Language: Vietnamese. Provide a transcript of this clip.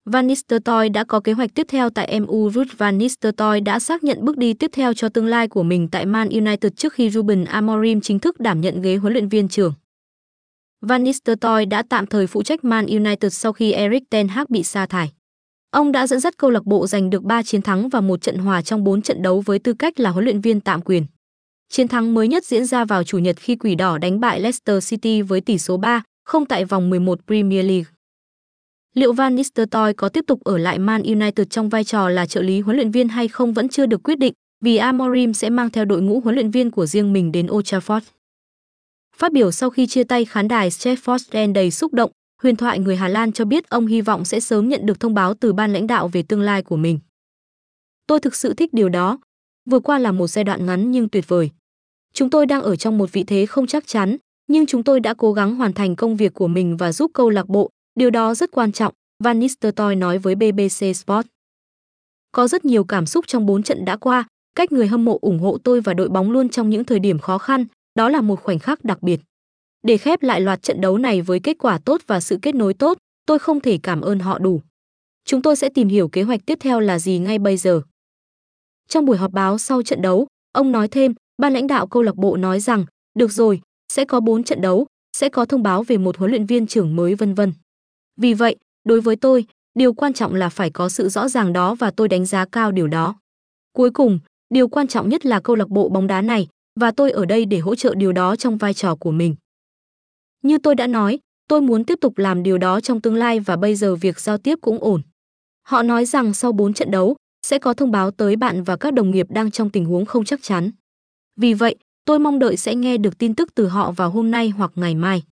Van Nistelrooy đã có kế hoạch tiếp theo tại MU. Ruud Van Nistelrooy đã xác nhận bước đi tiếp theo cho tương lai của mình tại Man United trước khi Ruben Amorim chính thức đảm nhận ghế huấn luyện viên trưởng. Van Nistelrooy đã tạm thời phụ trách Man United sau khi Erik ten Hag bị sa thải. Ông đã dẫn dắt câu lạc bộ giành được 3 chiến thắng và 1 trận hòa trong 4 trận đấu với tư cách là huấn luyện viên tạm quyền. Chiến thắng mới nhất diễn ra vào Chủ nhật khi Quỷ Đỏ đánh bại Leicester City với tỷ số 3-0 tại vòng 11 Premier League. Liệu Van Nistelrooy có tiếp tục ở lại Man United trong vai trò là trợ lý huấn luyện viên hay không vẫn chưa được quyết định, vì Amorim sẽ mang theo đội ngũ huấn luyện viên của riêng mình đến Old Trafford. Phát biểu sau khi chia tay khán đài Stretford End đầy xúc động, huyền thoại người Hà Lan cho biết ông hy vọng sẽ sớm nhận được thông báo từ ban lãnh đạo về tương lai của mình. Tôi thực sự thích điều đó. Vừa qua là một giai đoạn ngắn nhưng tuyệt vời. Chúng tôi đang ở trong một vị thế không chắc chắn, nhưng chúng tôi đã cố gắng hoàn thành công việc của mình và giúp câu lạc bộ, điều đó rất quan trọng, Van Nistelrooy nói với BBC Sport. Có rất nhiều cảm xúc trong 4 trận đã qua, cách người hâm mộ ủng hộ tôi và đội bóng luôn trong những thời điểm khó khăn, đó là một khoảnh khắc đặc biệt. Để khép lại loạt trận đấu này với kết quả tốt và sự kết nối tốt, tôi không thể cảm ơn họ đủ. Chúng tôi sẽ tìm hiểu kế hoạch tiếp theo là gì ngay bây giờ. Trong buổi họp báo sau trận đấu, ông nói thêm, ban lãnh đạo câu lạc bộ nói rằng, được rồi, sẽ có 4 trận đấu, sẽ có thông báo về một huấn luyện viên trưởng mới vân vân. Vì vậy, đối với tôi, điều quan trọng là phải có sự rõ ràng đó và tôi đánh giá cao điều đó. Cuối cùng, điều quan trọng nhất là câu lạc bộ bóng đá này, và tôi ở đây để hỗ trợ điều đó trong vai trò của mình. Như tôi đã nói, tôi muốn tiếp tục làm điều đó trong tương lai và bây giờ việc giao tiếp cũng ổn. Họ nói rằng sau 4 trận đấu, sẽ có thông báo tới bạn và các đồng nghiệp đang trong tình huống không chắc chắn. Vì vậy, tôi mong đợi sẽ nghe được tin tức từ họ vào hôm nay hoặc ngày mai.